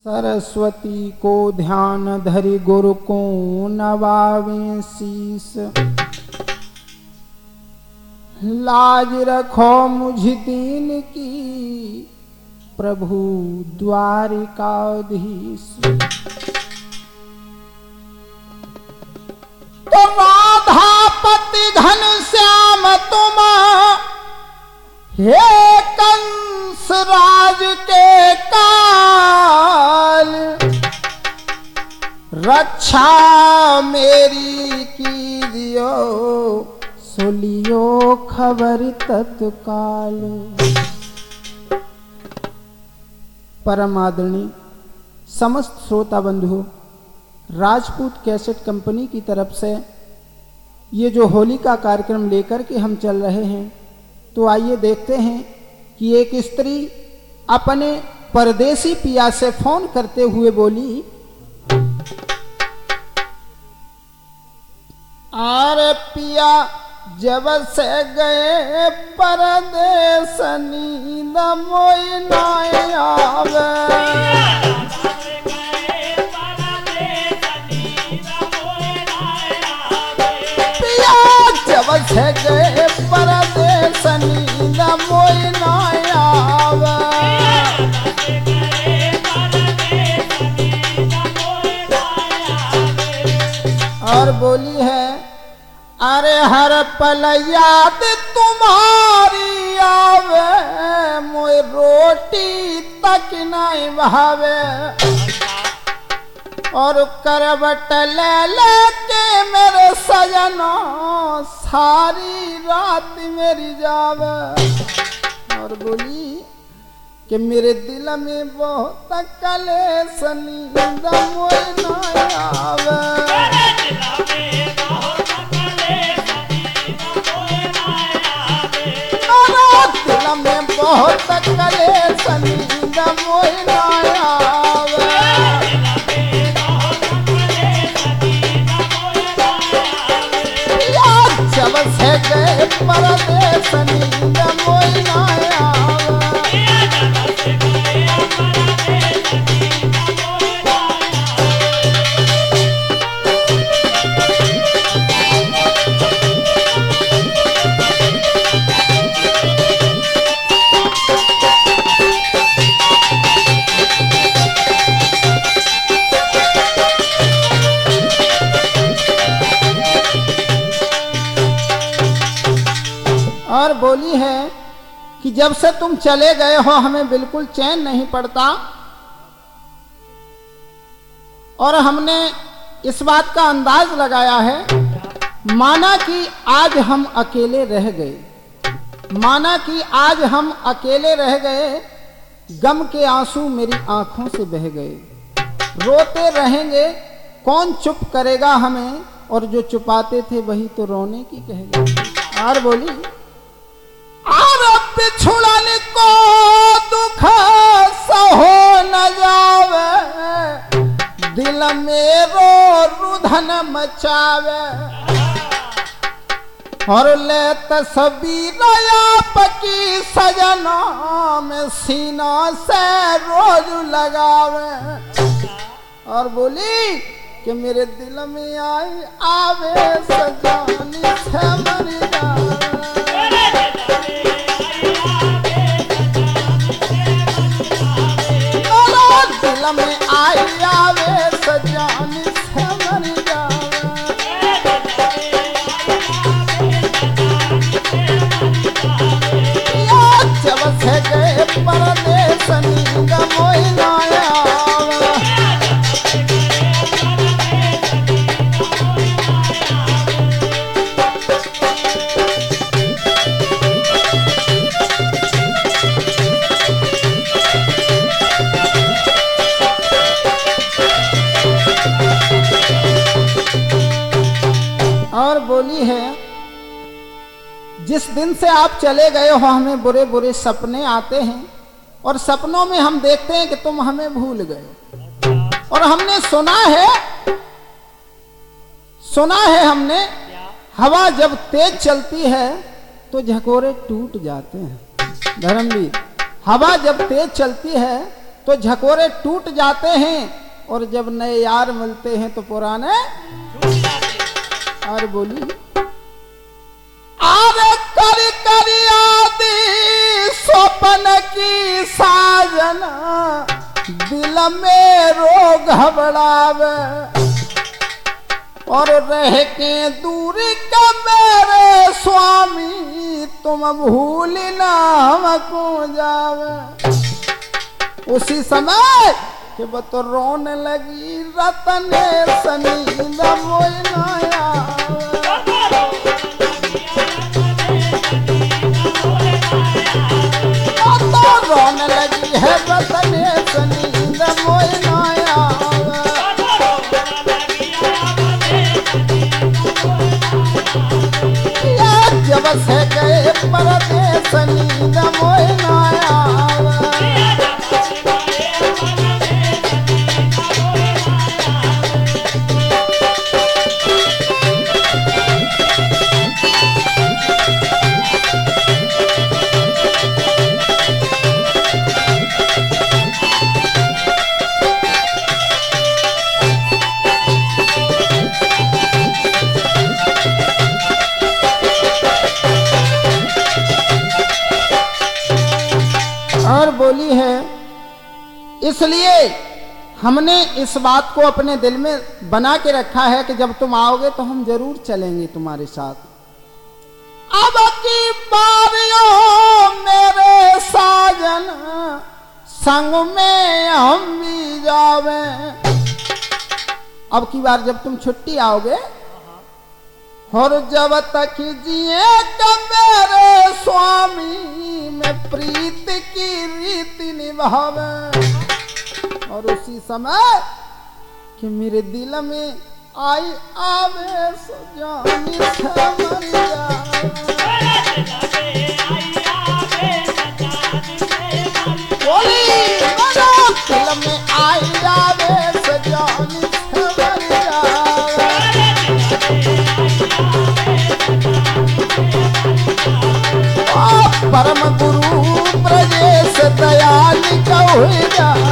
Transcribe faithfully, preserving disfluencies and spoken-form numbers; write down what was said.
सरस्वती को ध्यान धरि गुरु को नवावे शीस। लाज रखो मुझ दीन की प्रभु द्वारिकाधीश। तो राधापति घन श्याम तुम हे कंस राज के काल। रक्षा मेरी कीजियो सुलियो खबर तत्काल। परम आदरणीय समस्त श्रोता बंधु, राजपूत कैसेट कंपनी की तरफ से ये जो होली का कार्यक्रम लेकर के हम चल रहे हैं, तो आइए देखते हैं कि एक स्त्री अपने परदेसी पिया से फोन करते हुए बोली, अरे पिया जब से गए परदेस नींद मोई ना आवे। पिया जब से गए परदेस नींद मोई ना आवे। और बोली है, अरे हर पल याद तुम्हारी आवे, मोई रोटी तक नहीं भावे। और करवट ले लेके मेरे सजना सारी रात मेरी जावे। और बोली कि मेरे दिल में बहुत कलेश नींद मोई ना आवे। में बहुत कलेश नींद मोई ना आवे। जब से गए परदेस नींद मोई ना आवे। और बोली है कि जब से तुम चले गए हो हमें बिल्कुल चैन नहीं पड़ता, और हमने इस बात का अंदाज लगाया है, माना कि आज हम अकेले रह गए, माना कि आज हम अकेले रह गए। गम के आंसू मेरी आंखों से बह गए। रोते रहेंगे, कौन चुप करेगा हमें, और जो चुपाते थे वही तो रोने की कह गए। और बोली, और बिछुड़न को दुख सहो न जावे, दिल में रो रुधन मचावे। और ले तस्वीर आपकी सजना में सीना से रोज लगावे। और बोली कि मेरे दिल में आई आवे सजानी से मर जावे। दिल में आई आवे सजानी से मर जावे। जब से गए परदेस नींद मोई ना आवे। और बोली है, जिस दिन से आप चले गए हो हमें बुरे बुरे सपने आते हैं, और सपनों में हम देखते हैं कि तुम हमें भूल गए। और हमने सुना है सुना है हमने हवा जब तेज चलती है तो झकोरे टूट जाते हैं। धर्मवीर, हवा जब तेज चलती है तो झकोरे टूट जाते हैं, और जब नए यार मिलते हैं तो पुराने और बोली आरे करी करी आदि स्वप्न की साजना, दिल में रो घबरावे, और रह के दूरी का मेरे स्वामी, तुम भूल ना हमको जावे। उसी समय कि वो तो रोने लगी रतने सनींद मोय नाया, तो रोने लगी है रतने सनींद मोय नाया। जब से गए परदेस नींद मोय नाया, और बोली है इसलिए हमने इस बात को अपने दिल में बना के रखा है कि जब तुम आओगे तो हम जरूर चलेंगे तुम्हारे साथ। अब की बारियों मेरे साजन संग में हम भी जावे, अब की बार जब तुम छुट्टी आओगे, और जब तक जिए का मेरे स्वामी, मैं प्रीत की रीति निभावे, और उसी समय कि मेरे दिल में आई आवे सजानी से मर जावे, बोली मेरे दिल में आई आवे सजानी से मर जावे। परम गुरु ब्रजेश दयाल कहु जा,